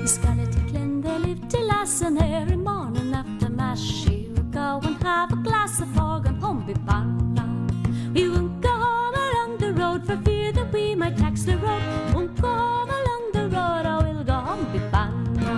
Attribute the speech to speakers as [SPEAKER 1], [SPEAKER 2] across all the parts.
[SPEAKER 1] I Scarlet Glen they lived till last, and every morning after mass she would go and have a glass of fog and home be banna. We won't go home along the road for fear that we might tax the road. Won't go home along the road, or we'll go home be banna.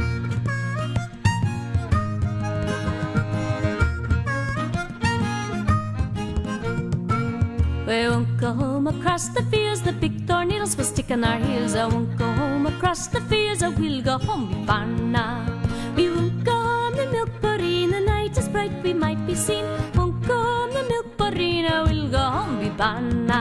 [SPEAKER 1] We won't go home across the fields, the big tornadoes will stick on our heels. I won't go home across the fields, I will go home be banna. We won't go home the milk in the night is bright we might be seen. Won't go home the milk I will go home be banna.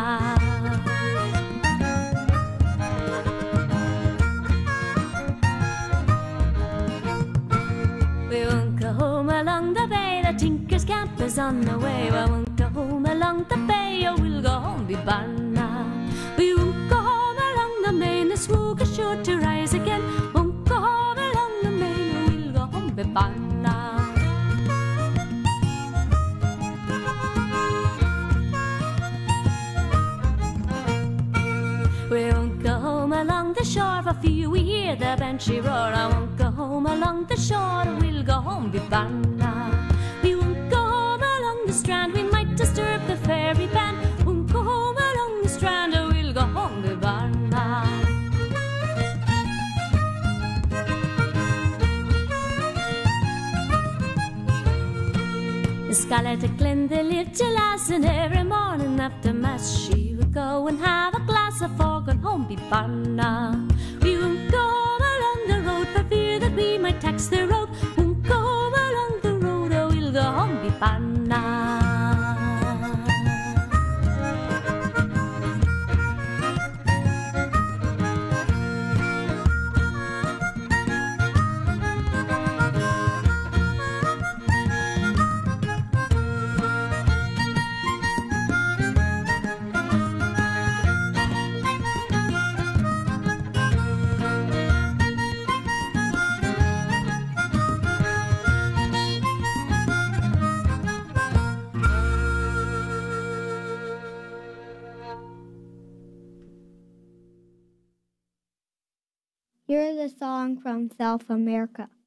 [SPEAKER 1] We won't go home along the bay, the Tinker's camp is on the way. I won't go home along the bay, I will go home be banna. We won't go home along the main, the smoke is sure to rise again. Won't go home along the main, I will go home be banna. We won't go home along the shore, for fear we hear the banshee roar. I won't go home along the shore, we'll go home be banna. We won't go home along the strand, we might disturb the fairy band. Won't go home along the strand, we'll go home be banna. The Scarlet Glen they lived till last, and every morning after mass she would go and have a glass of fog and home be banna. We won't go home along the road for fear that we might tax the road. Won't go home along the road, or we'll go home be banna.
[SPEAKER 2] Here's a song from South America.